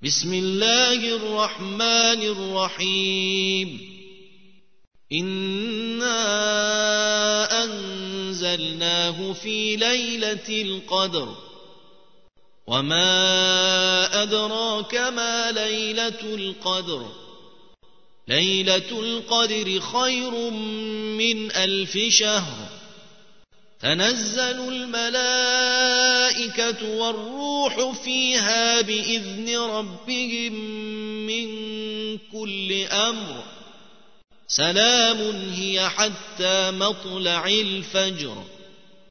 بسم الله الرحمن الرحيم إنا أنزلناه في ليلة القدر وما أدراك ما ليلة القدر ليلة القدر خير من 1000 شهر تنزل الملائكة والروح فيها بإذن ربهم من كل أمر سلام هي حتى مطلع الفجر